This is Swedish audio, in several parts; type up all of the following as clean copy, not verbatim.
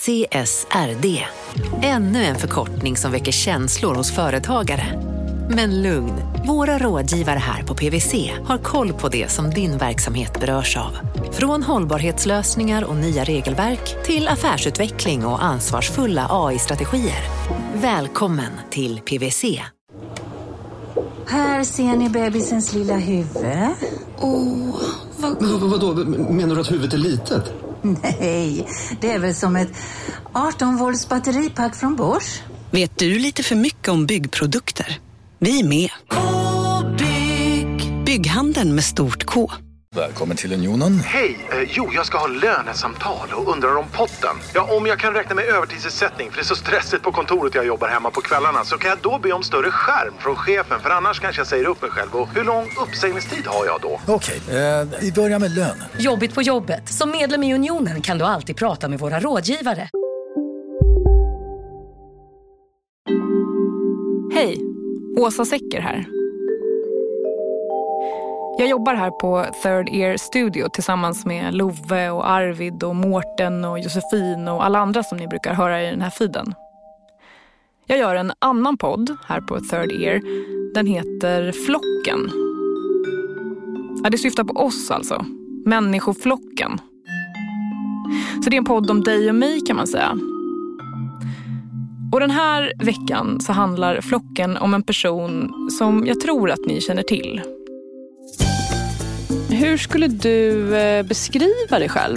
CSRD. Ännu en förkortning som väcker känslor hos företagare. Men lugn, våra rådgivare här på PwC har koll på det som din verksamhet berörs av. Från hållbarhetslösningar och nya regelverk till affärsutveckling och ansvarsfulla AI-strategier. Välkommen till PwC. Här ser ni bebisens lilla huvud. Vadå? Menar du att huvudet är litet? Nej, det är väl som ett 18-volts batteripack från Bosch. Vet du lite för mycket om byggprodukter? Vi är med. Bygghandeln med stort K. Välkommen till Unionen. Hej, jag ska ha lönesamtal och undrar om potten. Ja, om jag kan räkna med övertidsersättning för det är så stressigt på kontoret jag jobbar hemma på kvällarna, så kan jag då be om större skärm från chefen, för annars kanske jag säger upp mig själv. Och hur lång uppsägningstid har jag då? Okej, vi börjar med lön. Jobbigt på jobbet. Som medlem i Unionen kan du alltid prata med våra rådgivare. Hej, Åsa Secker här. Jag jobbar här på Third Ear Studio tillsammans med Love och Arvid och Mårten och Josefin och alla andra som ni brukar höra i den här feeden. Jag gör en annan podd här på Third Ear. Den heter Flocken. Ja, det syftar på oss alltså. Människoflocken. Så det är en podd om dig och mig kan man säga. Och den här veckan så handlar Flocken om en person som jag tror att ni känner till. Hur skulle du beskriva dig själv?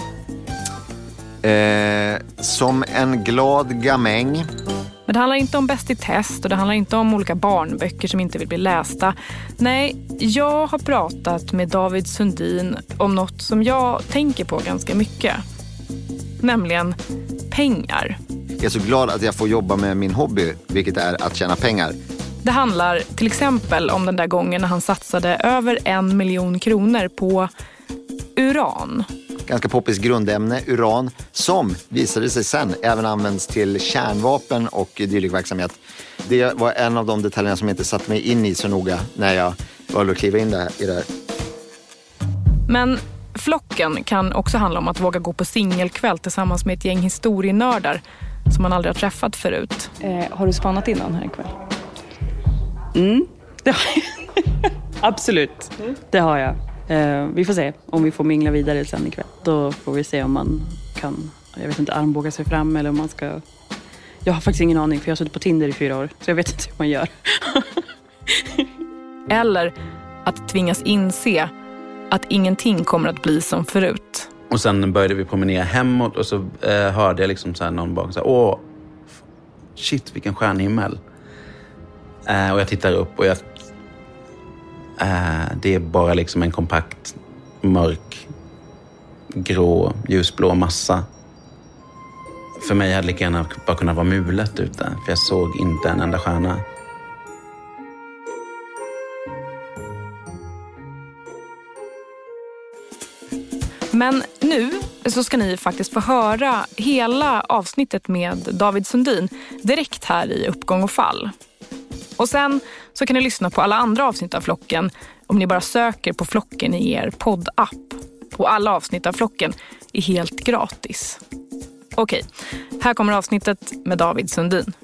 Som en glad gamäng. Men det handlar inte om Bäst i test och det handlar inte om olika barnböcker som inte vill bli lästa. Nej, jag har pratat med David Sundin om något som jag tänker på ganska mycket. Nämligen pengar. Jag är så glad att jag får jobba med min hobby, vilket är att tjäna pengar. Det handlar till exempel om den där gången när han satsade över 1 miljon kronor på uran. Ganska poppis grundämne, uran, som visade sig sen även används till kärnvapen och dylik verksamhet. Det var en av de detaljerna som jag inte satt mig in i så noga när jag valde att kliva in i det här. Men Flocken kan också handla om att våga gå på singelkväll tillsammans med ett gäng historienördar som man aldrig har träffat förut. Har du spanat in någon här ikväll? Det har jag. Absolut, det har jag. Vi får se om vi får mingla vidare sen ikväll. Då får vi se om man kan, jag vet inte, armbåga sig fram eller om man ska... Jag har faktiskt ingen aning för jag har suttit på Tinder i 4 år. Så jag vet inte hur man gör. Eller att tvingas inse att ingenting kommer att bli som förut. Och sen började vi promenera hemåt och så hörde jag liksom så här någon bak så här, åh, shit vilken stjärnhimmel. Och jag tittar upp och det är bara liksom en kompakt, mörk, grå, ljusblå massa. För mig hade lika gärna bara kunnat vara mulet ute, för jag såg inte en enda stjärna. Men nu så ska ni faktiskt få höra hela avsnittet med David Sundin direkt här i Uppgång och fall. Och sen så kan ni lyssna på alla andra avsnitt av Flocken om ni bara söker på Flocken i er poddapp. Och alla avsnitt av Flocken är helt gratis. Okej, här kommer avsnittet med David Sundin.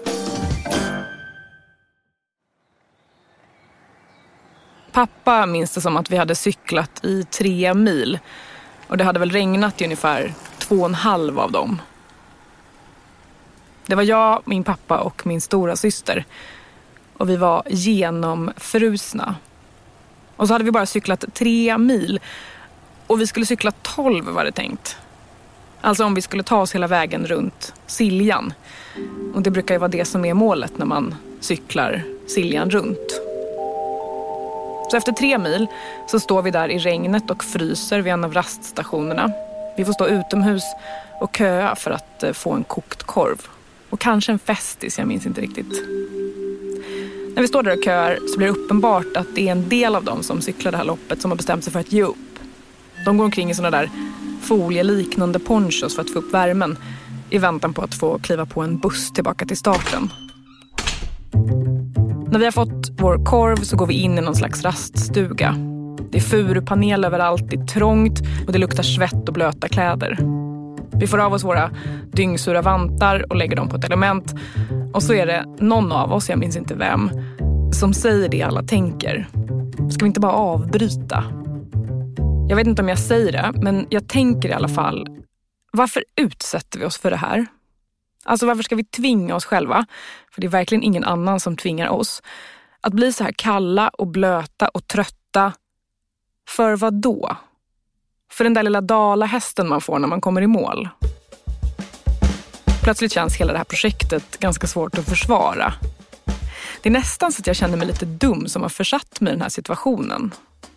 Pappa minns det som att vi hade cyklat i 3 mil. Och det hade väl regnat i ungefär 2,5 av dem. Det var jag, min pappa och min stora syster. Och vi var genomfrusna. Och så hade vi bara cyklat 3 mil. Och vi skulle cykla 12 var det tänkt. Alltså om vi skulle ta oss hela vägen runt Siljan. Och det brukar ju vara det som är målet när man cyklar Siljan runt. Så efter 3 mil så står vi där i regnet och fryser vid en av raststationerna. Vi får stå utomhus och köa för att få en kokt korv. Och kanske en festis, jag minns inte riktigt. När vi står där och köar så blir det uppenbart att det är en del av dem som cyklar det här loppet som har bestämt sig för att ge upp. De går omkring i sådana där folieliknande ponchos för att få upp värmen i väntan på att få kliva på en buss tillbaka till starten. När vi har fått vår korv så går vi in i någon slags raststuga. Det är furupanel överallt, det är trångt och det luktar svett och blöta kläder. Vi får av oss våra dyngsura vantar och lägger dem på ett element. Och så är det någon av oss, jag minns inte vem, som säger det alla tänker. Ska vi inte bara avbryta? Jag vet inte om jag säger det, men jag tänker i alla fall. Varför utsätter vi oss för det här? Alltså varför ska vi tvinga oss själva? För det är verkligen ingen annan som tvingar oss. Att bli så här kalla och blöta och trötta. För vad då? För den där lilla dalahästen man får när man kommer i mål. Plötsligt känns hela det här projektet ganska svårt att försvara. Det är nästan så att jag känner mig lite dum som har försatt mig i den här situationen.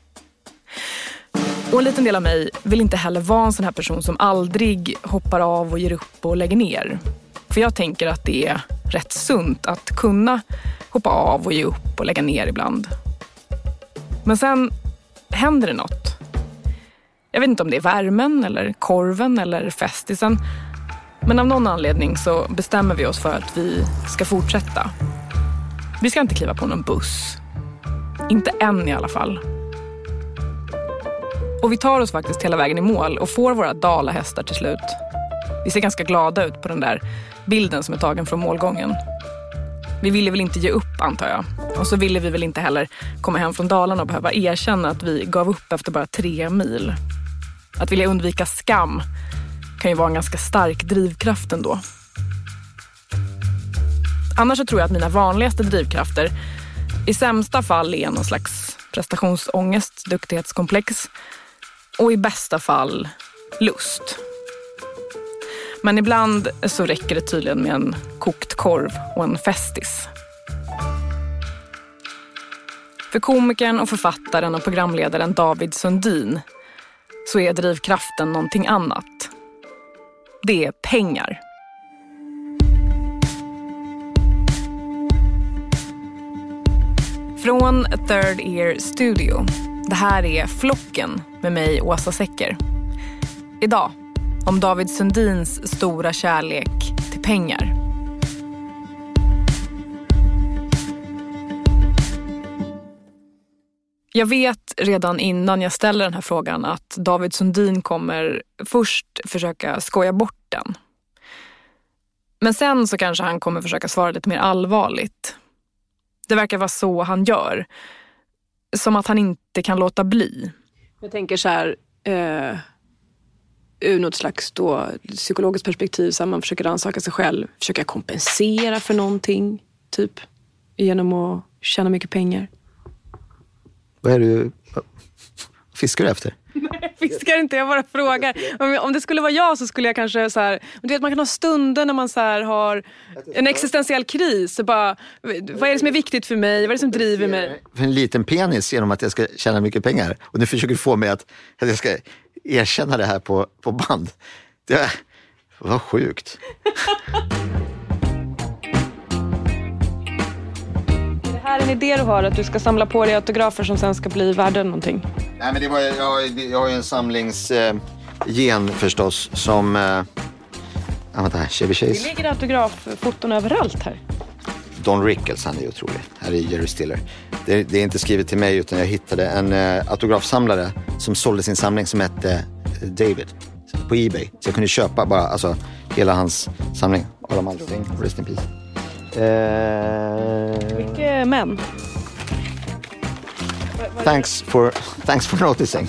Och en liten del av mig vill inte heller vara en sån här person som aldrig hoppar av och ger upp och lägger ner. För jag tänker att det är rätt sunt att kunna hoppa av och ge upp och lägga ner ibland. Men sen händer det något. Jag vet inte om det är värmen eller korven eller festisen. Men av någon anledning så bestämmer vi oss för att vi ska fortsätta. Vi ska inte kliva på någon buss. Inte än i alla fall. Och vi tar oss faktiskt hela vägen i mål och får våra dalahästar till slut. Vi ser ganska glada ut på den där bilden som är tagen från målgången. Vi ville väl inte ge upp, antar jag. Och så ville vi väl inte heller komma hem från Dalarna och behöva erkänna att vi gav upp efter bara 3 mil. Att vilja undvika skam kan ju vara en ganska stark drivkraft ändå. Annars så tror jag att mina vanligaste drivkrafter i sämsta fall är någon slags prestationsångest, duktighetskomplex och i bästa fall lust. Men ibland så räcker det tydligen med en kokt korv och en festis. För komikern och författaren och programledaren David Sundin så är drivkraften någonting annat. Det är pengar. Från Third Ear Studio. Det här är Flocken med mig, Åsa Secker. Idag om David Sundins stora kärlek till pengar. Jag vet redan innan jag ställer den här frågan att David Sundin kommer först försöka skoja bort den. Men sen så kanske han kommer försöka svara lite mer allvarligt. Det verkar vara så han gör. Som att han inte kan låta bli. Jag tänker så här, ur något slags då psykologiskt perspektiv, så man försöker ansaka sig själv. Försöka kompensera för någonting, typ. Genom att tjäna mycket pengar. Vad är du... Fiskar du efter? Nej, jag fiskar inte, jag bara frågar. Om det skulle vara jag så skulle jag kanske så här... Du vet, man kan ha stunder när man så här har en existentiell kris. Så bara, vad är det som är viktigt för mig? Vad är det som driver mig? För en liten penis genom att jag ska tjäna mycket pengar. Och nu försöker du få mig att jag ska erkänna det här på band. Det var sjukt. Är det här en idé du har, att du ska samla på dig autografer som sen ska bli värda någonting? Nej, men jag har ju en samlingsgen förstås som... vänta här, Chevy Chase. Det ligger autograffoton överallt här. Don Rickles, han är ju otrolig. Här är Jerry Stiller. Det är inte skrivet till mig, utan jag hittade en autografsamlare som sålde sin samling som hette David på eBay. Så jag kunde köpa bara, alltså, hela hans samling. Adam Alsing, rest in peace. Mycket män. Thanks for noticing.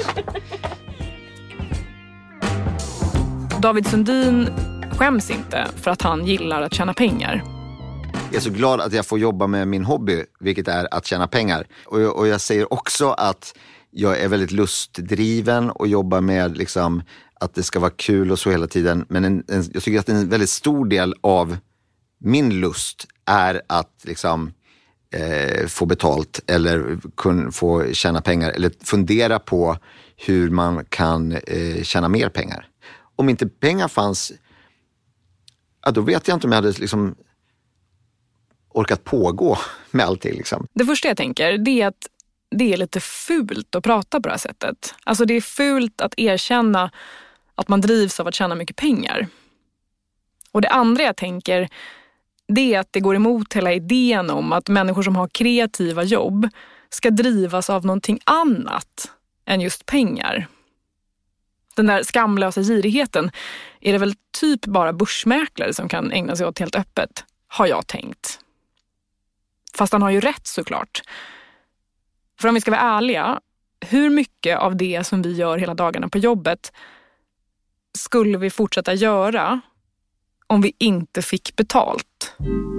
David Sundin skäms inte för att han gillar att tjäna pengar. Jag är så glad att jag får jobba med min hobby, vilket är att tjäna pengar. Och jag säger också att jag är väldigt lustdriven och jobbar med liksom att det ska vara kul och så hela tiden. Men jag tycker att en väldigt stor del av min lust är att liksom få betalt eller få tjäna pengar eller fundera på hur man kan tjäna mer pengar. Om inte pengar fanns, ja, då vet jag inte om jag hade liksom orkat pågå med allting. Liksom. Det första jag tänker, det är att det är lite fult att prata på det här sättet. Alltså det är fult att erkänna att man drivs av att tjäna mycket pengar. Och det andra jag tänker, det är att det går emot hela idén om att människor som har kreativa jobb ska drivas av någonting annat än just pengar. Den där skamlösa girigheten är det väl typ bara börsmäklare som kan ägna sig åt helt öppet, har jag tänkt. Fast han har ju rätt såklart. För om vi ska vara ärliga, hur mycket av det som vi gör hela dagarna på jobbet skulle vi fortsätta göra om vi inte fick betalt?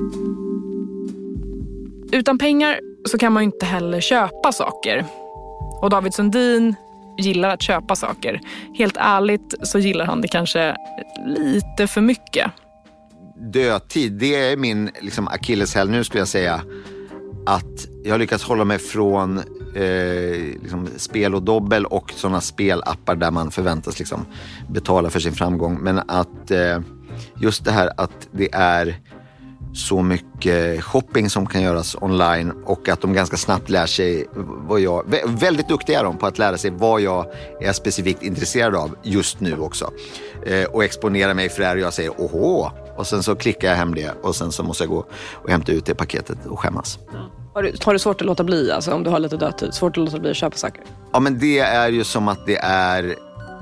Utan pengar så kan man ju inte heller köpa saker. Och David Sundin gillar att köpa saker. Helt ärligt så gillar han det kanske lite för mycket. Dödtid, det är min liksom akilleshäl nu skulle jag säga. Att jag har lyckats hålla mig från liksom spel och dobbel och sådana spelappar där man förväntas liksom betala för sin framgång. Men att just det här att det är så mycket shopping som kan göras online och att de ganska snabbt lär sig väldigt duktiga är de på att lära sig vad jag är specifikt intresserad av just nu också. Och exponera mig för det här och jag säger åhå. Och sen så klickar jag hem det och sen så måste jag gå och hämta ut det paketet och skämmas. Har du svårt att låta bli, alltså om du har lite dödtid? Svårt att låta bli att köpa saker? Ja, men det är ju som att det är...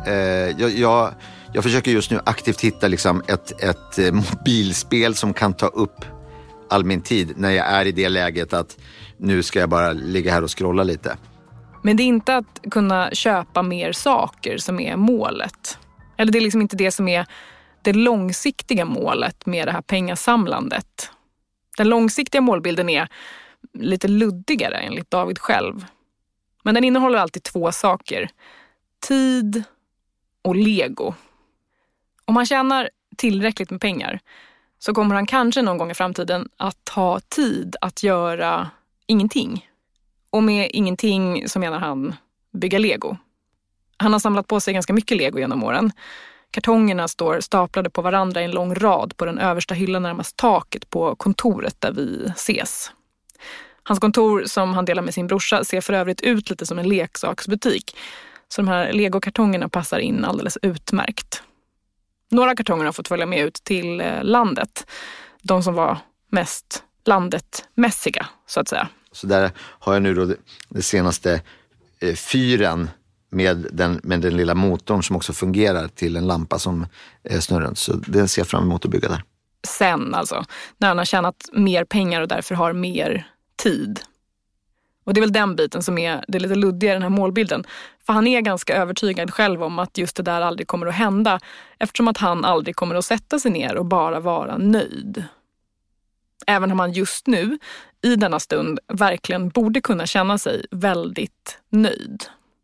Jag försöker just nu aktivt hitta liksom ett mobilspel som kan ta upp all min tid när jag är i det läget att nu ska jag bara ligga här och scrolla lite. Men det är inte att kunna köpa mer saker som är målet. Eller det är liksom inte det som är det långsiktiga målet med det här pengasamlandet. Den långsiktiga målbilden är lite luddigare enligt David själv. Men den innehåller alltid 2 saker. Tid och Lego. Om han tjänar tillräckligt med pengar så kommer han kanske någon gång i framtiden att ha tid att göra ingenting. Och med ingenting så menar han bygga Lego. Han har samlat på sig ganska mycket Lego genom åren. Kartongerna står staplade på varandra i en lång rad på den översta hyllan närmast taket på kontoret där vi ses. Hans kontor som han delar med sin brorsa ser för övrigt ut lite som en leksaksbutik. Så de här Lego-kartongerna passar in alldeles utmärkt. Några kartonger har fått följa med ut till landet. De som var mest landetmässiga, så att säga. Så där har jag nu då det senaste fyren med den lilla motorn som också fungerar till en lampa som snurrar runt. Så det ser jag fram emot att bygga där. Sen alltså, när han har tjänat mer pengar och därför har mer tid. Och det är väl den biten som är det lite luddiga i den här målbilden. För han är ganska övertygad själv om att just det där aldrig kommer att hända. Eftersom att han aldrig kommer att sätta sig ner och bara vara nöjd. Även om han just nu, i denna stund, verkligen borde kunna känna sig väldigt nöjd.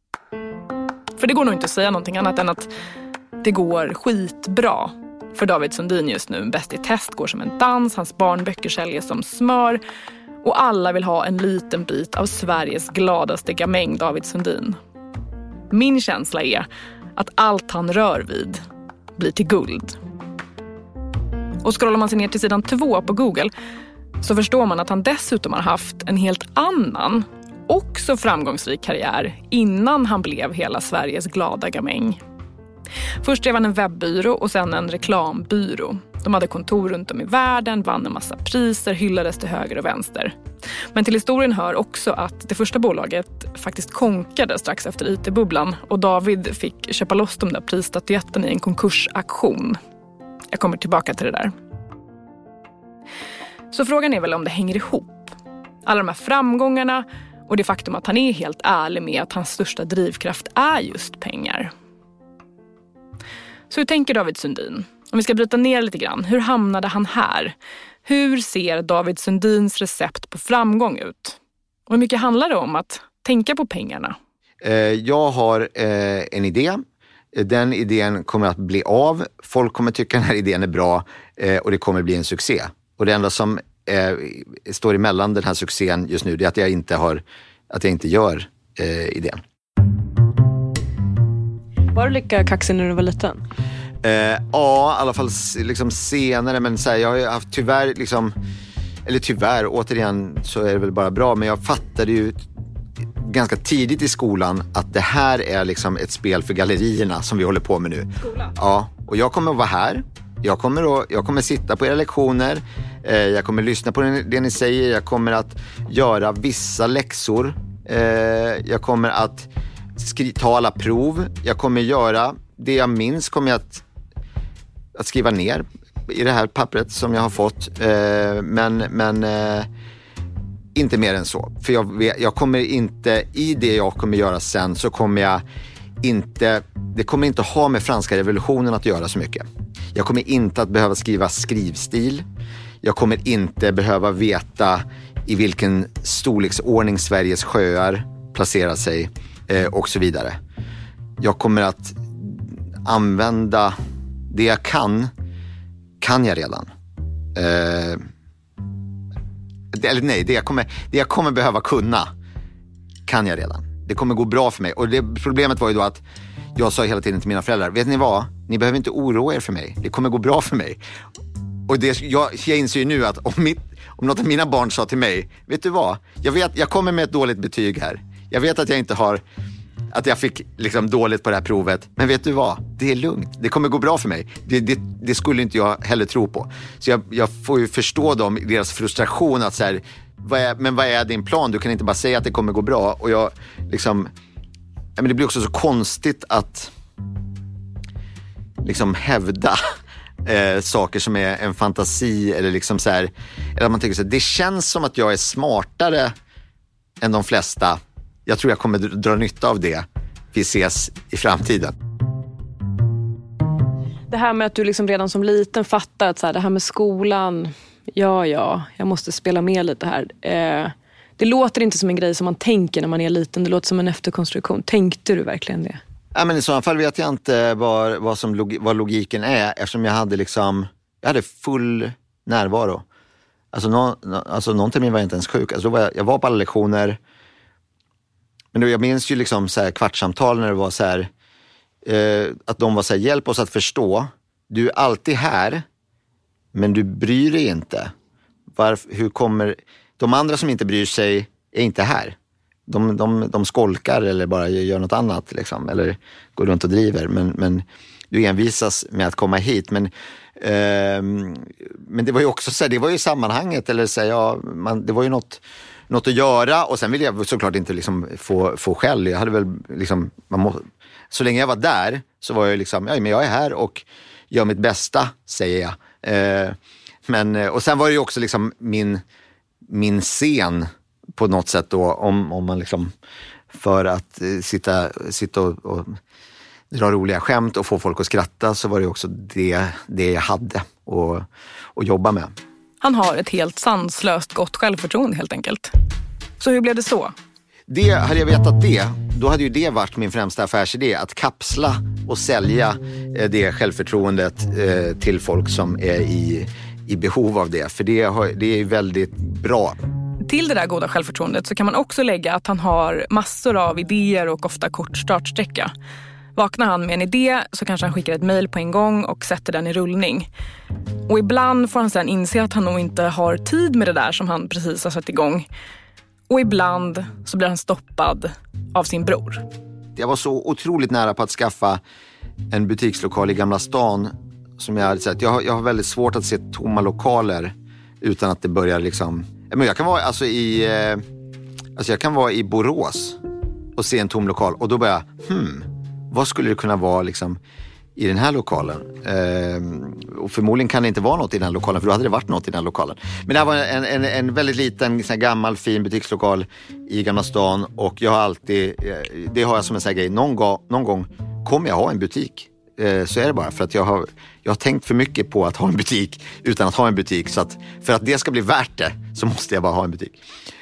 För det går nog inte att säga någonting annat än att det går skitbra för David Sundin just nu. Bäst i test går som en dans, hans barnböcker säljer som smör. Och alla vill ha en liten bit av Sveriges gladaste gamäng, David Sundin. Min känsla är att allt han rör vid blir till guld. Och scrollar man sig ner till sidan 2 på Google så förstår man att han dessutom har haft en helt annan, också framgångsrik karriär innan han blev hela Sveriges glada gamäng. Först drev han en webbyrå och sen en reklambyrå. De hade kontor runt om i världen, vann en massa priser, hyllades till höger och vänster. Men till historien hör också att det första bolaget faktiskt konkade strax efter IT-bubblan och David fick köpa loss de där prisstatyetten i en konkursaktion. Jag kommer tillbaka till det där. Så frågan är väl om det hänger ihop. Alla de här framgångarna och det faktum att han är helt ärlig med att hans största drivkraft är just pengar. Så hur tänker David Sundin? Om vi ska bryta ner lite grann, hur hamnade han här? Hur ser David Sundins recept på framgång ut? Och hur mycket handlar det om att tänka på pengarna? Jag har en idé. Den idén kommer att bli av. Folk kommer tycka den här idén är bra och det kommer bli en succé. Och det enda som står emellan den här succén just nu är att jag inte gör idén. Var du lika kaxig när du var liten? Ja, i alla fall liksom senare. Men så här, jag har haft tyvärr, återigen så är det väl bara bra. Men jag fattade ju ganska tidigt i skolan att det här är liksom ett spel för gallerierna som vi håller på med nu. Skola? Ja, och jag kommer att vara här. Jag kommer sitta på era lektioner. Jag kommer lyssna på det ni säger. Jag kommer att göra vissa läxor. Jag kommer att ta alla prov. Jag kommer göra det jag minns kommer jag att skriva ner i det här pappret som jag har fått. Men inte mer än så. För jag kommer inte, i det jag kommer göra sen så kommer jag inte, det kommer inte ha med franska revolutionen att göra så mycket. Jag kommer inte att behöva skriva skrivstil. Jag kommer inte behöva veta i vilken storleksordning Sveriges sjöar placerar sig och så vidare. Jag kommer att använda det jag kan jag redan. Det jag kommer behöva kunna kan jag redan. Det kommer gå bra för mig. Och problemet var ju då att jag sa hela tiden till mina föräldrar, vet ni vad? Ni behöver inte oroa er för mig. Det kommer gå bra för mig. Och jag inser ju nu att om något av mina barn sa till mig, vet du vad? Jag kommer med ett dåligt betyg här. Jag vet att jag inte har, att jag fick liksom dåligt på det här provet. Men vet du vad? Det är lugnt. Det kommer gå bra för mig. Det skulle inte jag heller tro på. Så jag får ju förstå dem, deras frustration att så här, vad är din plan? Du kan inte bara säga att det kommer gå bra. Och jag liksom, men det blir också så konstigt att liksom hävda saker som är en fantasi eller liksom så här, eller att man tänker så här, det känns som att jag är smartare än de flesta. Jag tror jag kommer dra nytta av det. Vi ses i framtiden. Det här med att du liksom redan som liten fattar att så här, det här med skolan, jag måste spela med lite här. Det låter inte som en grej som man tänker när man är liten. Det låter som en efterkonstruktion. Tänkte du verkligen det? Ja, men i så fall vet jag inte vad logiken är, eftersom jag hade full närvaro. Alltså någon termin var jag inte ens sjuk. Alltså jag var på alla lektioner. Men jag minns ju liksom så här kvartssamtal när det var så här, att de var så här, hjälp oss att förstå. Du är alltid här, men du bryr dig inte. Hur kommer de andra som inte bryr sig är inte här? De skolkar eller bara gör något annat liksom, eller går runt och driver. Men du envisas med att komma hit. Men det var ju också så här, det var ju sammanhanget eller så här, det var ju något att göra, och sen ville jag såklart inte liksom få skäll. Jag hade väl liksom, så länge jag var där så var jag liksom, men jag är här och gör mitt bästa, säger jag. Och sen var det ju också liksom min scen på något sätt då, om man liksom, för att sitta och dra roliga skämt och få folk att skratta, så var det också det jag hade att jobba med. Han har ett helt sanslöst gott självförtroende helt enkelt. Så hur blev det så? Hade jag vetat då hade ju det varit min främsta affärsidé. Att kapsla och sälja det självförtroendet till folk som är i behov av det. För det är ju väldigt bra. Till det där goda självförtroendet så kan man också lägga att han har massor av idéer och ofta kort startsträcka. Vaknar han med en idé så kanske han skickar ett mejl på en gång och sätter den i rullning. Och ibland får han sedan inse att han nog inte har tid med det där som han precis har satt igång. Och ibland så blir han stoppad av sin bror. Jag var så otroligt nära på att skaffa en butikslokal i Gamla stan som jag hade sett. Jag har väldigt svårt att se tomma lokaler utan att det börjar liksom... Men jag kan vara jag kan vara i Borås och se en tom lokal och då börjar vad skulle det kunna vara liksom i den här lokalen? Och förmodligen kan det inte vara något i den här lokalen, för då hade det varit något i den här lokalen. Men det här var en väldigt liten sån här gammal fin butikslokal i Gamla stan, och jag har alltid, det har jag som en sån här grej, någon gång kommer jag ha en butik. Så är det bara, för att jag har tänkt för mycket på att ha en butik utan att ha en butik, så att för att det ska bli värt det så måste jag bara ha en butik.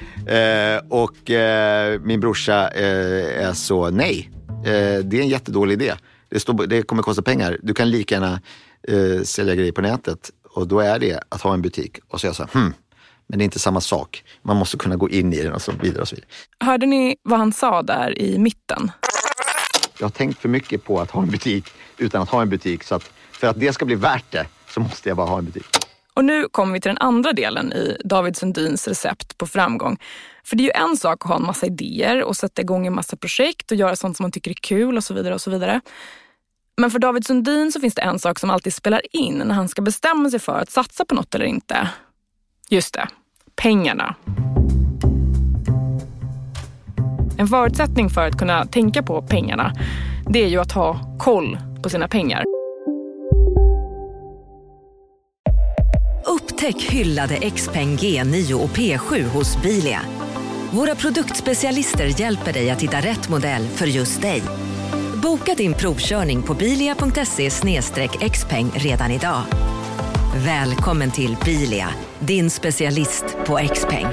Min brorsa är så nej. Det är en jättedålig idé. Det kommer kosta pengar. Du kan lika gärna sälja grejer på nätet. Och då är det att ha en butik. Och så är jag så här, men det är inte samma sak. Man måste kunna gå in i den och så vidare och så vidare. Hörde ni vad han sa där i mitten? Jag har tänkt för mycket på att ha en butik utan att ha en butik. Så att för att det ska bli värt det så måste jag bara ha en butik. Och nu kommer vi till den andra delen i David Sundins recept på framgång. För det är ju en sak att ha en massa idéer och sätta igång en massa projekt och göra sånt som man tycker är kul och så vidare och så vidare. Men för David Sundin så finns det en sak som alltid spelar in när han ska bestämma sig för att satsa på något eller inte. Just det, pengarna. En förutsättning för att kunna tänka på pengarna, det är ju att ha koll på sina pengar. Upptäck hyllade XPeng G9 och P7 hos Bilia. Våra produktspecialister hjälper dig att hitta rätt modell för just dig. Boka din provkörning på bilia.se/xpeng redan idag. Välkommen till Bilia, din specialist på XPeng.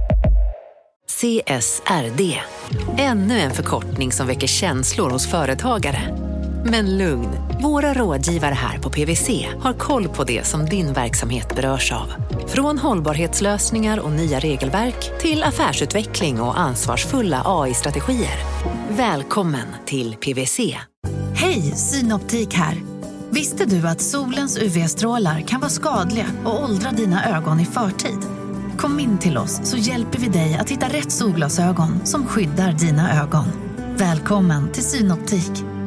CSRD. Ännu en förkortning som väcker känslor hos företagare. Men lugn, våra rådgivare här på PwC har koll på det som din verksamhet berörs av. Från hållbarhetslösningar och nya regelverk till affärsutveckling och ansvarsfulla AI-strategier. Välkommen till PwC. Hej, Synoptik här. Visste du att solens UV-strålar kan vara skadliga och åldra dina ögon i förtid? Kom in till oss så hjälper vi dig att hitta rätt solglasögon som skyddar dina ögon. Välkommen till Synoptik.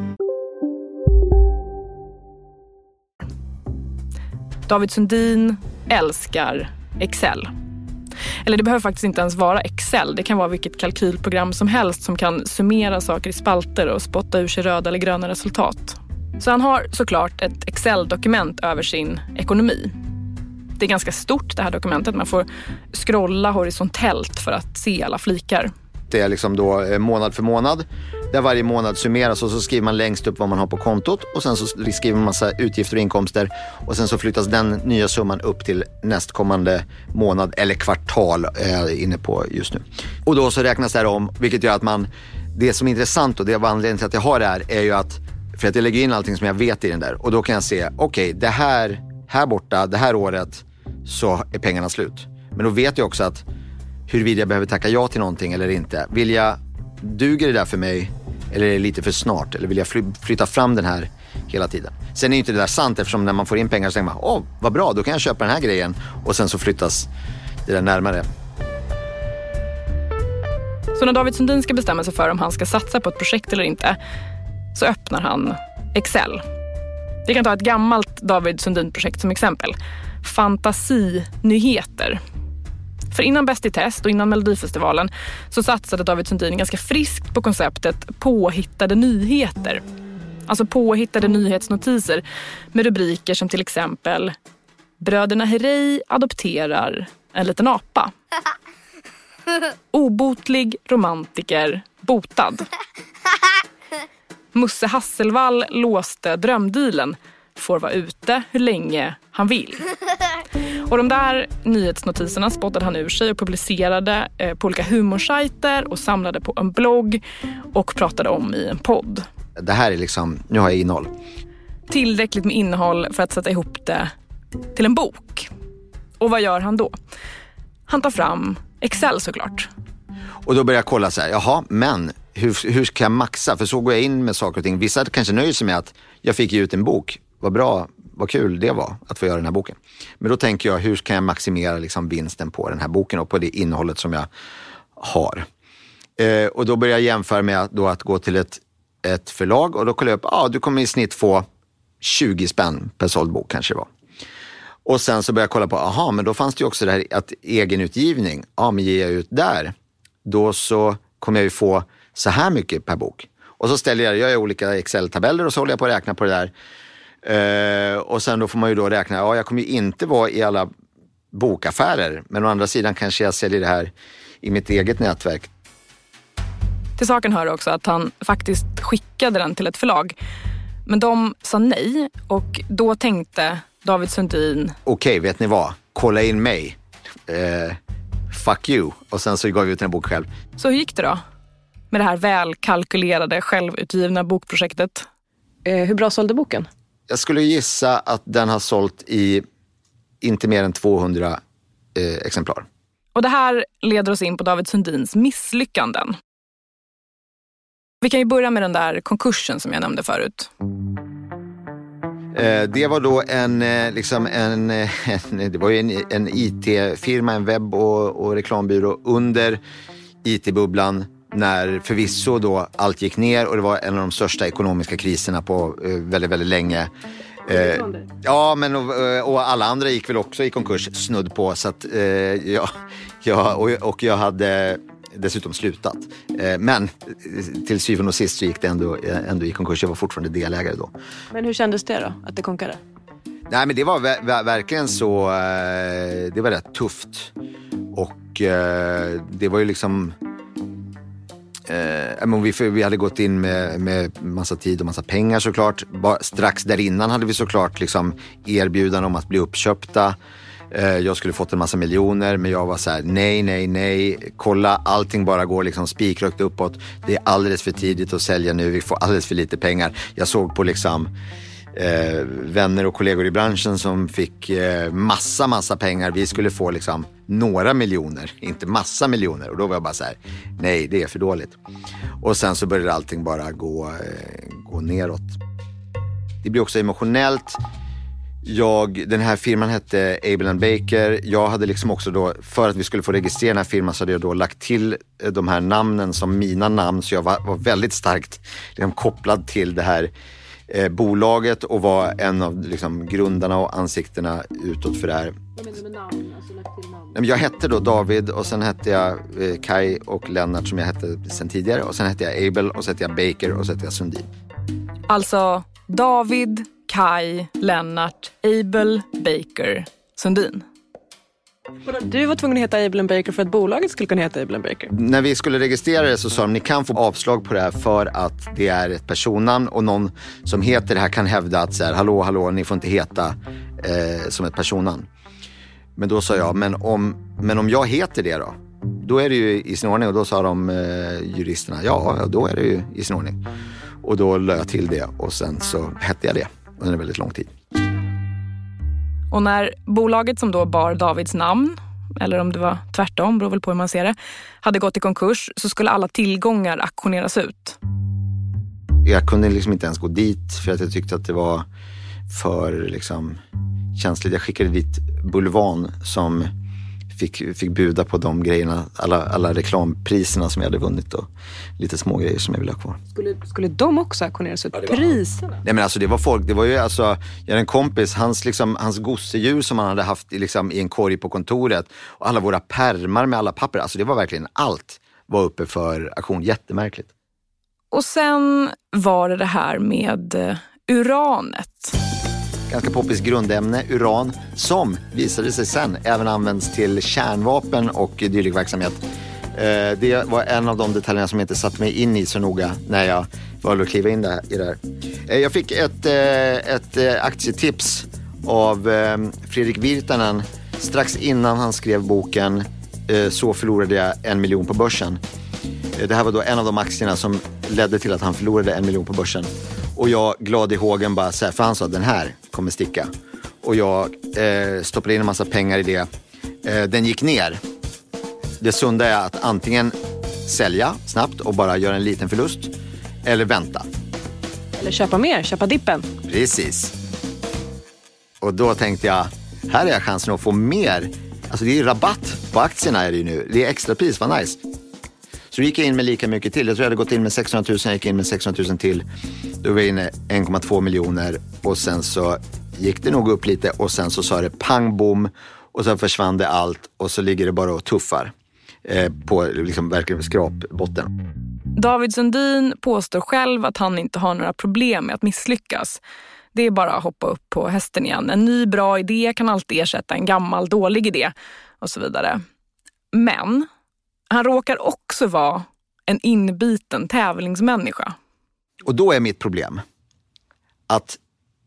David Sundin älskar Excel. Eller det behöver faktiskt inte ens vara Excel. Det kan vara vilket kalkylprogram som helst som kan summera saker i spalter och spotta ur sig röda eller gröna resultat. Så han har såklart ett Excel-dokument över sin ekonomi. Det är ganska stort det här dokumentet. Man får scrolla horisontellt för att se alla flikar. Det är liksom då månad för månad. Där varje månad summeras och så skriver man längst upp vad man har på kontot. Och sen så skriver man massa utgifter och inkomster. Och sen så flyttas den nya summan upp till nästkommande månad eller kvartal är jag inne på just nu. Och då så räknas det här om, vilket gör att man... Det som är intressant och det var anledningen till att jag har det här är ju att... För att jag lägger in allting som jag vet i den där. Och då kan jag se, okej, det här borta, det här året så är pengarna slut. Men då vet jag också att huruvida jag behöver tacka ja till någonting eller inte. Duger det där för mig eller är det lite för snart? Eller vill jag flytta fram den här hela tiden? Sen är ju inte det där sant eftersom när man får in pengar så tänker man, vad bra, då kan jag köpa den här grejen. Och sen så flyttas det där närmare. Så när David Sundin ska bestämma sig för om han ska satsa på ett projekt eller inte så öppnar han Excel. Vi kan ta ett gammalt David Sundin-projekt som exempel. Fantasinyheter. För innan Bäst i test och innan Melodifestivalen så satsade David Sundin ganska friskt på konceptet påhittade nyheter. Alltså påhittade nyhetsnotiser med rubriker som till exempel Bröderna Herrey adopterar en liten apa. Obotlig romantiker botad. Musse Hasselvall låste drömdealen, får vara ute hur länge han vill. Och de där nyhetsnotiserna spottade han ur sig och publicerade på olika humorsajter och samlade på en blogg och pratade om i en podd. Det här är liksom, nu har jag innehåll. Tillräckligt med innehåll för att sätta ihop det till en bok. Och vad gör han då? Han tar fram Excel såklart. Och då börjar jag kolla så här, jaha, men hur ska jag maxa? För så går jag in med saker och ting. Vissa kanske nöjer sig med att jag fick ut en bok. Vad bra, vad kul det var att få göra den här boken. Men då tänker jag, hur kan jag maximera liksom vinsten på den här boken och på det innehållet som jag har? Och då börjar jag jämföra med att gå till ett förlag och då kollar jag upp, du kommer i snitt få 20 spänn per såld bok kanske det var. Och sen så börjar jag kolla på, men då fanns det ju också det här att egenutgivning, men ger jag ut där, då så kommer jag ju få så här mycket per bok. Och så ställer jag olika Excel-tabeller och så håller jag på att räkna på det där. Och sen då får man ju då räkna, jag kommer ju inte vara i alla bokaffärer, men å andra sidan kanske jag säljer det här i mitt eget nätverk. Till saken hör också att han faktiskt skickade den till ett förlag. Men de sa nej och då tänkte David Sundin... Okej, vet ni vad? Kolla in mig. Fuck you. Och sen så gav vi ut en bok själv. Så hur gick det då? Med det här välkalkylerade, självutgivna bokprojektet. Hur bra sålde boken? Jag skulle gissa att den har sålt i inte mer än 200 exemplar. Och det här leder oss in på David Sundins misslyckanden. Vi kan ju börja med den där konkursen som jag nämnde förut. Det var då det var ju en IT-firma, en webb- och reklambyrå under IT-bubblan när förvisso då allt gick ner och det var en av de största ekonomiska kriserna på väldigt, väldigt länge. Men och alla andra gick väl också i konkurs snudd på så att jag hade dessutom slutat. Men till syvende och sist så gick det ändå i konkurs. Jag var fortfarande delägare då. Men hur kändes det då, att det konkade? Nej, men det var verkligen så, det var rätt tufft. Och det var ju liksom, vi hade gått in med massa tid och massa pengar såklart. Strax där innan hade vi såklart liksom erbjudande om att bli uppköpta. Jag skulle fått en massa miljoner, men jag var så här: nej, kolla, allting bara går liksom spikrakt uppåt. Det är alldeles för tidigt att sälja nu, vi får alldeles för lite pengar. Jag såg på liksom vänner och kollegor i branschen som fick massa pengar. Vi skulle få liksom några miljoner, inte massa miljoner. Och då var jag bara så här: nej, det är för dåligt. Och sen så började allting bara gå neråt. Det blir också emotionellt. Den här firman hette Able & Baker. Jag hade liksom också då, för att vi skulle få registrera den här firman, så hade jag då lagt till de här namnen som mina namn. Så jag var väldigt starkt liksom kopplad till det här bolaget och var en av liksom grundarna och ansiktena utåt för det här. Vad menar du med namn? Alltså lagt till namn? Jag hette då David och sen hette jag Kai och Lennart som jag hette sen tidigare. Och sen hette jag Able och så hette jag Baker och så hette jag Sundin. Alltså David, Kai, Lennart, Able, Baker, Sundin. Du var tvungen att heta Able & Baker för att bolaget skulle kunna heta Able & Baker. När vi skulle registrera det så sa de: ni kan få avslag på det här för att det är ett personnamn och någon som heter det här kan hävda att så här, hallå, ni får inte heta som ett personnamn. Men då sa jag, men om jag heter det då är det ju i sin ordning. Och då sa de juristerna, ja, då är det ju i sin ordning. Och då lade jag till det och sen så hette jag det under en väldigt lång tid. Och när bolaget som då bar Davids namn, eller om det var tvärtom, beror väl på hur man ser det, hade gått i konkurs, så skulle alla tillgångar auktioneras ut. Jag kunde liksom inte ens gå dit för att jag tyckte att det var för liksom känsligt. Jag skickade dit Bulvan som fick buda på de grejerna, alla reklampriserna som jag hade vunnit och lite små grejer som jag ville ha kvar. Skulle de också auktioneras ut? Priserna? Nej, men alltså det var folk, det var ju alltså, jag hade en kompis, hans gosedjur som han hade haft liksom i en korg på kontoret och alla våra pärmar med alla papper, alltså det var verkligen allt var uppe för auktion, jättemärkligt. Och sen var det här med uranet. Ganska poppis grundämne, uran, som visade sig sen även används till kärnvapen och dylik verksamhet. Det var en av de detaljerna som jag inte satt mig in i så noga när jag valde att kliva in i det här. Jag fick ett aktietips av Fredrik Virtanen strax innan han skrev boken Så förlorade jag 1 miljon på börsen. Det här var då en av de aktierna som ledde till att han förlorade 1 miljon på börsen. Och jag glad i hågen bara så här, för han sa den här kommer sticka. Och jag stoppade in en massa pengar i det. Den gick ner. Det sunda är att antingen sälja snabbt och bara göra en liten förlust. Eller vänta. Eller köpa dippen. Precis. Och då tänkte jag, här är jag chansen att få mer. Alltså det är ju rabatt på aktierna är det ju nu. Det är extra pris, vad nice. Så gick jag in med lika mycket till. Jag tror jag hade gått in med 600 000, jag gick in med 600 000 till. Då var jag inne 1,2 miljoner och sen så gick det nog upp lite och sen så sa det pang bom och sen försvann det allt och så ligger det bara och tuffar på liksom verkligen skrapbotten. David Sundin påstår själv att han inte har några problem med att misslyckas. Det är bara att hoppa upp på hästen igen. En ny bra idé kan alltid ersätta en gammal dålig idé och så vidare. Men han råkar också vara en inbiten tävlingsmänniska. Och då är mitt problem att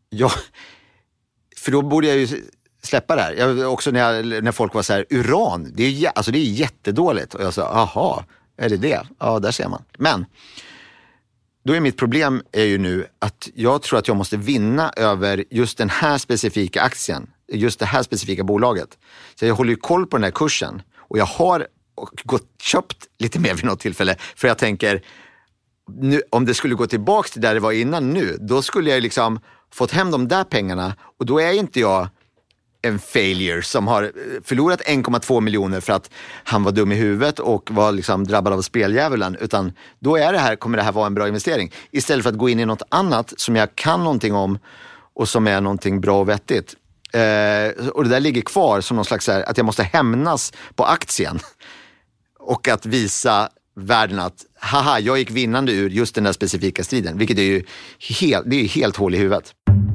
för då borde jag ju släppa det här. Också när folk var så här, uran, det är jättedåligt. Och jag sa, aha, är det? Ja, där ser man. Men då är mitt problem är ju nu att jag tror att jag måste vinna över just den här specifika aktien. Just det här specifika bolaget. Så jag håller ju koll på den här kursen. Och jag har köpt lite mer vid något tillfälle. För jag tänker, nu, om det skulle gå tillbaka till där det var innan nu, då skulle jag liksom fått hem de där pengarna. Och då är inte jag en failure som har förlorat 1,2 miljoner för att han var dum i huvudet och var liksom drabbad av speldjävulen, utan då kommer det här vara en bra investering istället för att gå in i något annat som jag kan någonting om och som är någonting bra och vettigt. Och det där ligger kvar som någon slags här, att jag måste hämnas på aktien. och att visa världen att haha, jag gick vinnande ur just den där specifika striden, vilket är ju helt hål i huvudet.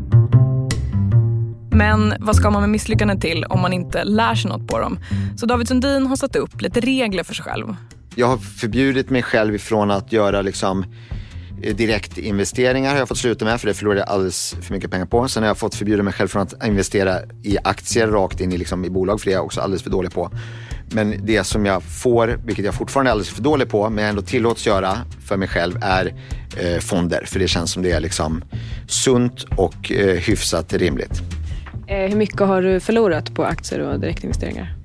Men vad ska man med misslyckanden till om man inte lär sig något på dem? Så David Sundin har satt upp lite regler för sig själv. Jag har förbjudit mig själv ifrån att göra liksom direktinvesteringar har jag fått sluta med, för det förlorade jag alldeles för mycket pengar på. Sen har jag fått förbjuda mig själv från att investera i aktier rakt in i bolag, för det är jag också alldeles för dålig på. Men det som jag får, vilket jag fortfarande är alldeles för dålig på, men jag ändå tillåts göra för mig själv, är fonder. För det känns som det är liksom sunt och hyfsat rimligt. Hur mycket har du förlorat på aktier och direktinvesteringar?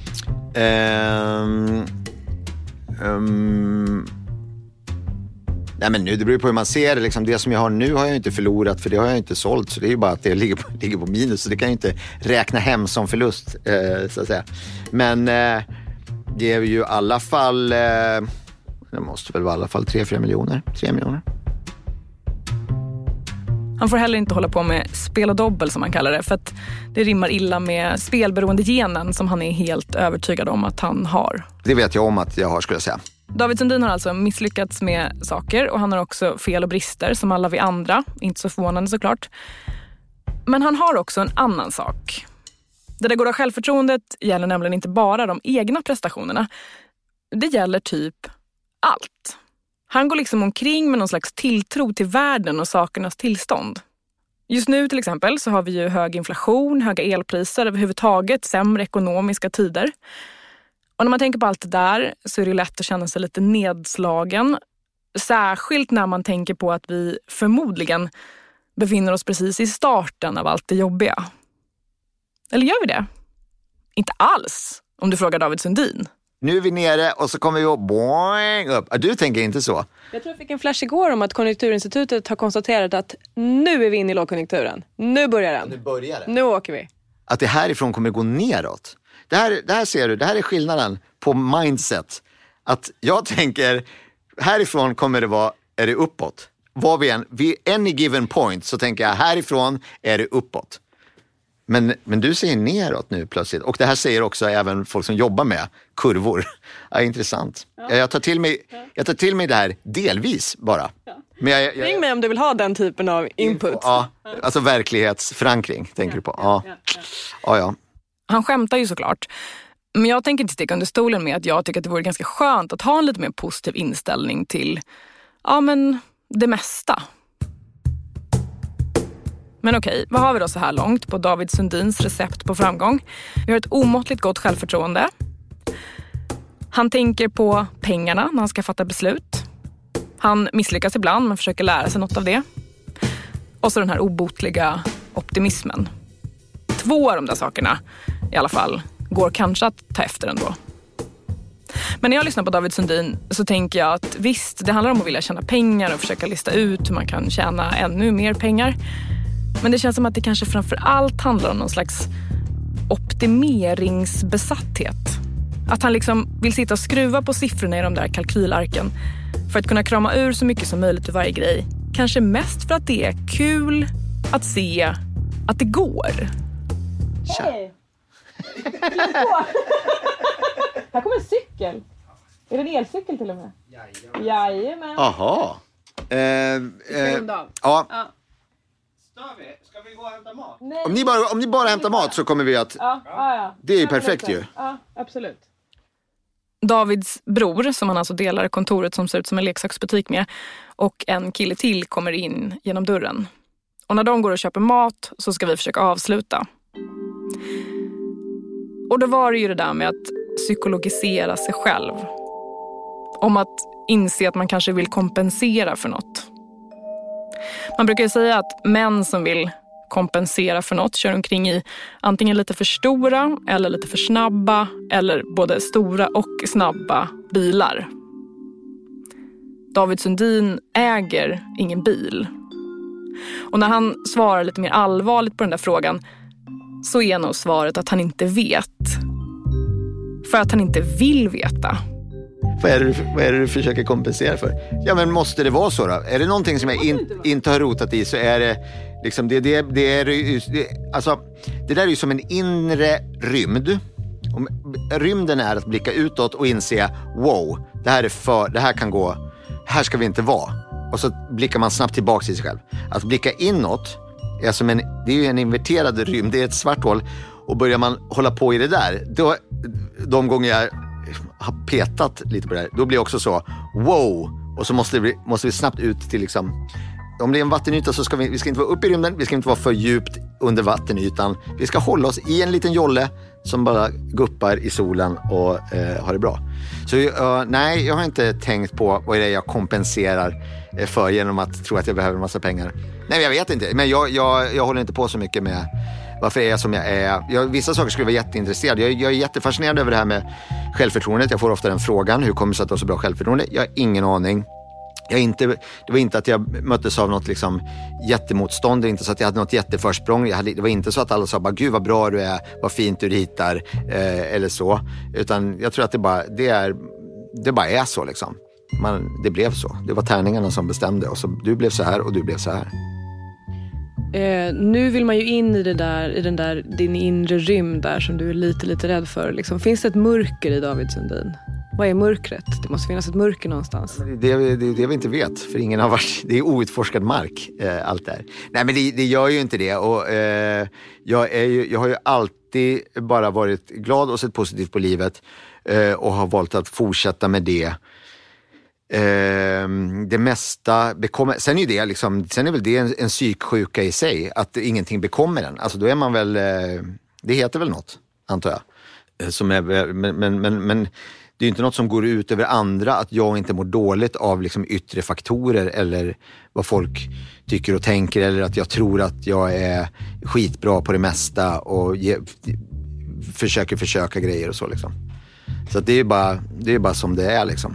Nej, men nu, det beror på hur man ser det. Liksom, det som jag har nu har jag inte förlorat, för det har jag inte sålt. Så det är ju bara att det ligger på minus. Så det kan jag inte räkna hem som förlust, så att säga. Men det är ju i alla fall, det måste väl vara i alla fall 3 miljoner. Han får heller inte hålla på med spel och dobbel, som man kallar det, för att det rimmar illa med spelberoende genen som han är helt övertygad om att han har. Det vet jag om att jag har, skulle jag säga. David Sundin har alltså misslyckats med saker, och han har också fel och brister som alla vi andra, inte så förvånande såklart. Men han har också en annan sak. Det där goda självförtroendet gäller nämligen inte bara de egna prestationerna. Det gäller typ allt. Han går liksom omkring med någon slags tilltro till världen och sakernas tillstånd. Just nu till exempel så har vi ju hög inflation, höga elpriser, överhuvudtaget sämre ekonomiska tider. Och när man tänker på allt det där så är det lätt att känna sig lite nedslagen. Särskilt när man tänker på att vi förmodligen befinner oss precis i starten av allt det jobbiga. Eller gör vi det? Inte alls, om du frågar David Sundin. Nu är vi nere och så kommer vi boing upp. Du tänker inte så? Jag tror jag fick en flash igår om att Konjunkturinstitutet har konstaterat att nu är vi inne i lågkonjunkturen. Nu börjar den. Nu börjar det. Nu åker vi. Att det härifrån kommer gå neråt. Det här ser du, det här är skillnaden på mindset. Att jag tänker, härifrån kommer det vara, är det uppåt. Var vi än, vid any given point så tänker jag, härifrån är det uppåt. Men du säger neråt nu plötsligt. Och det här säger också även folk som jobbar med kurvor. Ja, intressant. Ja. Jag tar till mig det här delvis bara. Ja. Men ring mig om du vill ha den typen av input. Ja, alltså verklighetsförankring tänker du på. Ja. Han skämtar ju såklart. Men jag tänker inte sticka under stolen med att jag tycker att det vore ganska skönt att ha en lite mer positiv inställning till det mesta. Men okej, vad har vi då så här långt på David Sundins recept på framgång? Vi har ett omåttligt gott självförtroende. Han tänker på pengarna när han ska fatta beslut. Han misslyckas ibland men försöker lära sig något av det. Och så den här obotliga optimismen. 2 av de där sakerna i alla fall går kanske att ta efter ändå. Men när jag lyssnar på David Sundin så tänker jag att visst, det handlar om att vilja tjäna pengar och försöka lista ut hur man kan tjäna ännu mer pengar. Men det känns som att det kanske framför allt handlar om någon slags optimeringsbesatthet. Att han liksom vill sitta och skruva på siffrorna i de där kalkylarken för att kunna krama ur så mycket som möjligt ur varje grej. Kanske mest för att det är kul att se att det går. Hej! Här kommer en cykel. Är det en elcykel till och med? Jajamän. Aha. Ja. Ska vi gå och hämta mat? Nej. Om ni bara hämtar mat så kommer vi att... Ja. Det är ju perfekt ju. Ja, absolut. Davids bror, som han alltså delar kontoret som ser ut som en leksaksbutik med, och en kille till kommer in genom dörren. Och när de går och köper mat så ska vi försöka avsluta. Och då var det ju det där med att psykologisera sig själv. Om att inse att man kanske vill kompensera för något. Man brukar ju säga att män som vill kompensera för något kör omkring i antingen lite för stora eller lite för snabba eller både stora och snabba bilar. David Sundin äger ingen bil. Och när han svarar lite mer allvarligt på den där frågan så är nog svaret att han inte vet. För att han inte vill veta. Vad är det du försöker kompensera för? Ja, men måste det vara så då? Är det någonting som jag inte har rotat i så är det liksom det där är ju som en inre rymd. rymden är att blicka utåt och inse, wow, det här kan gå, här ska vi inte vara. Och så blickar man snabbt tillbaka till sig själv. Att blicka inåt är det är ju en inverterad rymd, det är ett svart hål. Och börjar man hålla på i det där, då, de gånger jag har petat lite på det här, då blir det också så, wow. Och så måste vi snabbt ut till liksom, om det är en vattenyta så ska vi ska inte vara uppe i rymden, vi ska inte vara för djupt under vattenytan. Vi ska hålla oss i en liten jolle som bara guppar i solen och har det bra. Så nej, jag har inte tänkt på vad det är jag kompenserar för genom att tro att jag behöver en massa pengar. Nej, jag vet inte. Men jag håller inte på så mycket med varför är jag som jag är. Vissa saker skulle vara jätteintresserad. Jag är jättefascinerad över det här med självförtroendet. Jag får ofta den frågan, hur kommer det sig att du har så bra självförtroende? Jag har ingen aning. Det var inte att jag möttes av något liksom jättemotstånd, inte så att jag hade något jätteförsprång. Det var inte så att alla sa bara, gud vad bra du är, vad fint du ritar eller så. Utan jag tror att det bara är så liksom. Det blev så. Det var tärningarna som bestämde och så du blev så här och du blev så här. Nu vill man ju in i din inre rymd där som du är lite rädd för. Liksom. Finns det ett mörker i David Sundin? Vad är mörkret? Det måste finnas ett mörker någonstans. Det är vi inte vet, för ingen har varit. Det är outforskad mark, allt det här. Nej, men det gör ju inte det. Och jag har ju alltid bara varit glad och sett positivt på livet och har valt att fortsätta med det. Det mesta bekommer. Sen är väl det en psyksjuka i sig, att ingenting bekommer den. Alltså då är man väl, det heter väl något, antar jag. Som är, men det är ju inte något som går ut över andra, att jag inte mår dåligt av liksom yttre faktorer eller vad folk tycker och tänker, eller att jag tror att jag är skitbra på det mesta och försöka grejer och så liksom. Så att det är bara som det är liksom.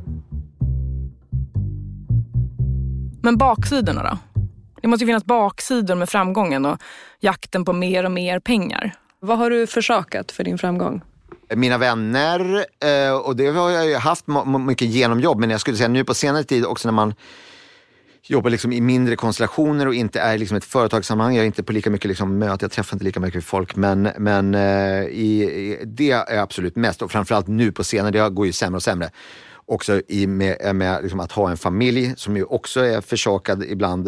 Men baksidorna då? Det måste ju finnas baksidor med framgången och jakten på mer och mer pengar. Vad har du försakat för din framgång? Mina vänner, och det har jag ju haft mycket genomjobb, men jag skulle säga nu på senare tid också när man jobbar liksom i mindre konstellationer och inte är liksom ett företagssammanhang, jag är inte på lika mycket liksom möte, jag träffar inte lika mycket folk, men det är absolut mest, och framförallt nu på senare, det går ju sämre och sämre. Också med liksom att ha en familj som ju också är försakad ibland,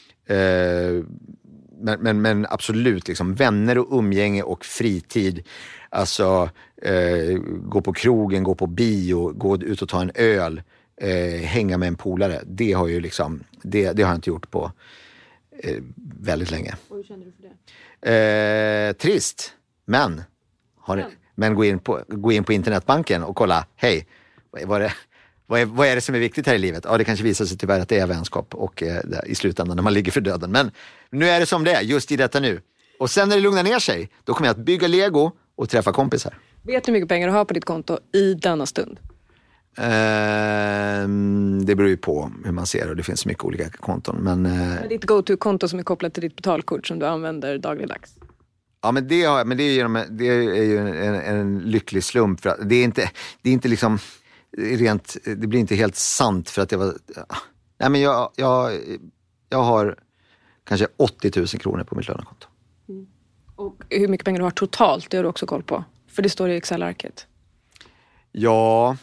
men absolut liksom vänner och umgänge och fritid, alltså gå på krogen, gå på bio, gå ut och ta en öl, hänga med en polare, det har ju liksom det har jag inte gjort på väldigt länge. Och hur känner du för det? Trist, men gå in på internetbanken och kolla, hej, vad är det som är viktigt här i livet? Ja, det kanske visar sig tyvärr att det är vänskap och i slutändan när man ligger för döden. Men nu är det som det är, just i detta nu. Och sen när det lugnar ner sig, då kommer jag att bygga Lego och träffa kompisar. Vet du hur mycket pengar du har på ditt konto i denna stund? Det beror ju på hur man ser, och det finns mycket olika konton. Men ditt go-to-konto som är kopplat till ditt betalkort som du använder dagligdags? Ja, men det är ju en lycklig slump. För att det är inte liksom rent, det blir inte helt sant för att det var. Nej, men jag har kanske 80 000 kronor på mitt lönekonto. Mm. Och hur mycket pengar du har totalt, det har du också koll på? För det står i Excel-arket. Ja,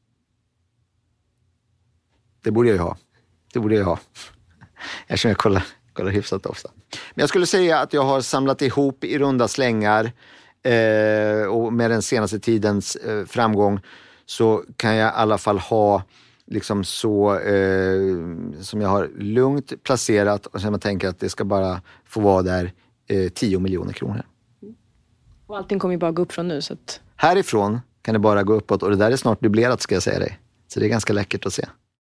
det borde jag ju ha. Eftersom jag kollar hyfsat ofta. Men jag skulle säga att jag har samlat ihop i runda slängar, och med den senaste tidens framgång så kan jag i alla fall ha liksom så som jag har lugnt placerat, och sen man tänker att det ska bara få vara där 10 miljoner kronor. Och allting kommer ju bara gå upp från nu. Så att. Härifrån kan det bara gå uppåt, och det där är snart dubblerat, ska jag säga dig. Så det är ganska läckert att se.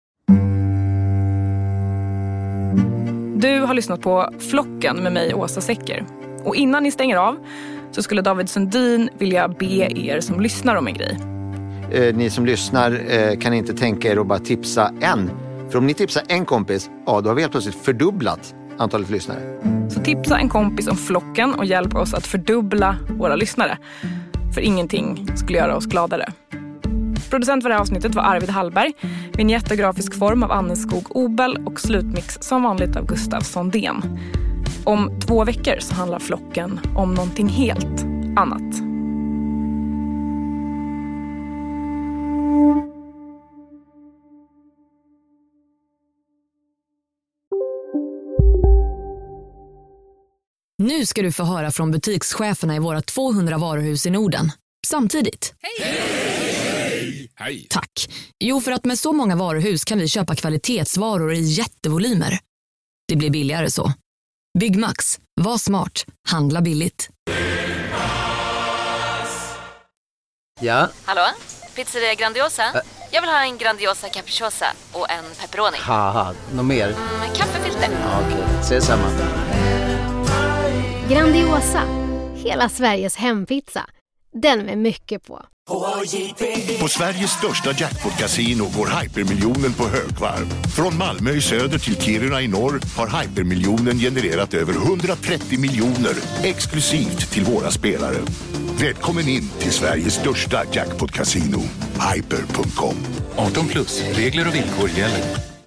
Du har lyssnat på Flocken med mig, Åsa Secker. Och innan ni stänger av så skulle David Sundin vilja be er som lyssnar om en grej. Ni som lyssnar kan inte tänka er att bara tipsa en. För om ni tipsar en kompis, ja, då har vi helt plötsligt fördubblat antalet lyssnare. Så tipsa en kompis om Flocken och hjälp oss att fördubbla våra lyssnare. För ingenting skulle göra oss gladare. Producent för det här avsnittet var Arvid Hallberg. Vignett och grafisk form av Anne Skog Obel och slutmix som vanligt av Gustav Sondén. Om 2 veckor så handlar Flocken om någonting helt annat. Nu ska du få höra från butikscheferna i våra 200 varuhus i Norden. Samtidigt. Hej! Hej! Tack. Jo, för att med så många varuhus kan vi köpa kvalitetsvaror i jättevolymer. Det blir billigare så. Byggmax. Var smart. Handla billigt. Ja? Hallå? Pizzeria Grandiosa? Jag vill ha en Grandiosa capriciosa och en pepperoni. Haha, något mer? Kaffefilter. Ja, okej, ses samma. Grandiosa, hela Sveriges hempizza. Den med mycket på. På Sveriges största jackpot-casino går hypermiljonen på högvarv. Från Malmö i söder till Kiruna i norr har hypermiljonen genererat över 130 miljoner exklusivt till våra spelare. Välkommen in till Sveriges största jackpot-casino, hyper.com. 18+, regler och villkor gäller.